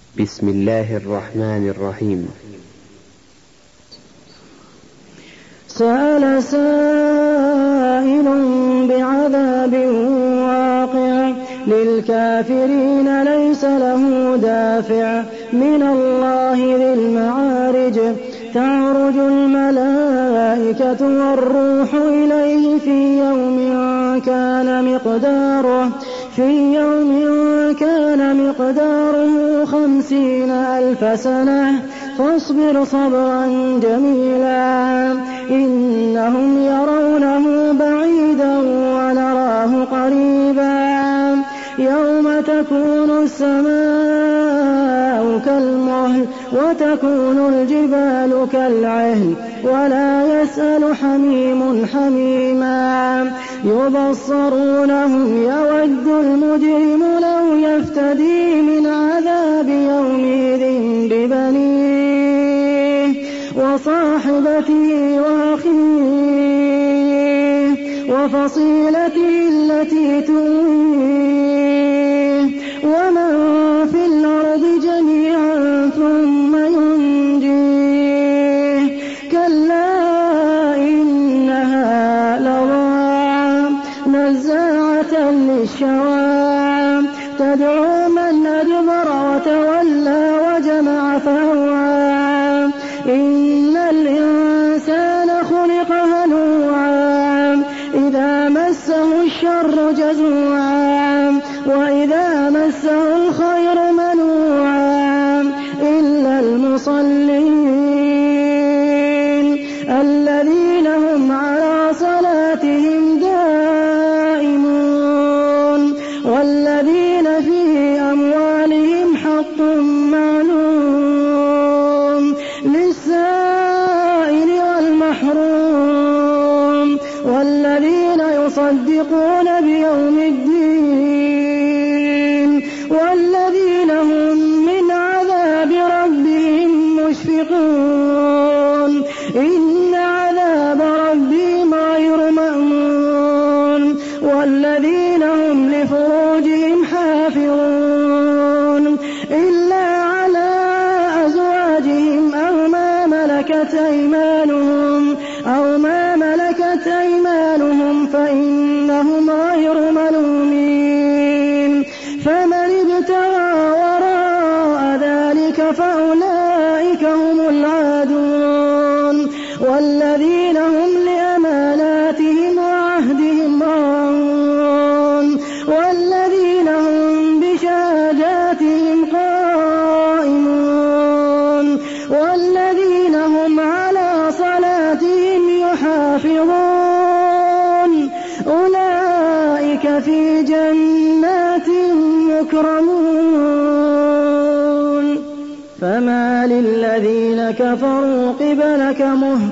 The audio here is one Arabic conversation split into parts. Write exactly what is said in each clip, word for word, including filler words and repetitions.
بسم الله الرحمن الرحيم. سأل سائل بعذاب واقع للكافرين ليس له دافع من الله ذي المعارج تعرج الملائكة والروح إليه في يوم كان مقداره في يوم كان مقداره خمسين ألف سنة فاصبر صبرا جميلا إنهم يرونه بعيدا ونراه قريبا يوم تكون السماء كالمهل وتكون الجبال كالعهن ولا يسأل حميم حميما يبصرونهم يود المجرم لو يفتدي من عذاب يومئذ ببنيه وصاحبته وأخيه وفصيلته التي تؤويه ومن في الأرض جميعا ثم ينجيه كلا إنها لظى نزاعة للشوى تدعو من أدبر وتولى وجمع فأوعى إن الإنسان خلق هلوعا إذا مسه الشر جزوعا وإذا مسه الخير منوعا إلا المصلين الذين هم على صلاتهم دائمون والذين في أموالهم حق معلوم للسائل والمحروم والذين يصدقون بيوم الدين والذين هم من عذاب ربهم مشفقون إن عذاب ربهم غير مأمون والذين هم لفروجهم حافظون إلا على أزواجهم أو ما ملكت أيمانهم أو ما ملكت أيمانهم فإنهم غير ملومين فمن ابتغى وراء ذلك فأولئك هم العادون والذين هم لأماناتهم وعهدهم راعون والذين هم بشهاداتهم قائمون والذين هم على صلاتهم يحافظون أولئك في جنات مكرمون فما للذين كفروا قبلك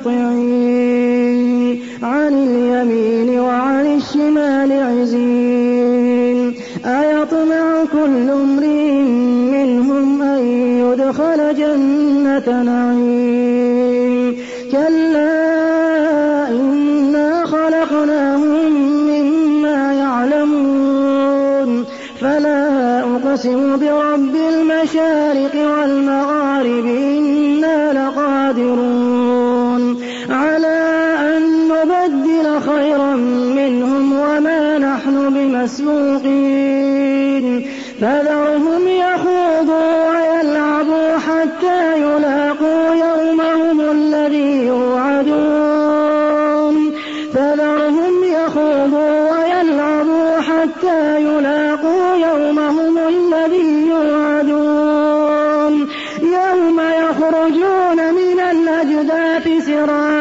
مهطعين عن اليمين وعن الشمال عزين أيطمع كل امرئ منهم أن يدخل جنة نعيم كلا إنا خلقناهم مما يعلمون فلا أقسم برب المشارق والمغارب إنا لقادرون على أن نبدل خيرا منهم وما نحن بمسبوقين فذرهم يخوضوا ويلعبوا حتى يلاقوا يومهم الذي يوعدون فذرهم يخوضوا ويلعبوا حتى يلاقوا يومهم الذي يوعدون يوم يخرجون من الأجداث سراعا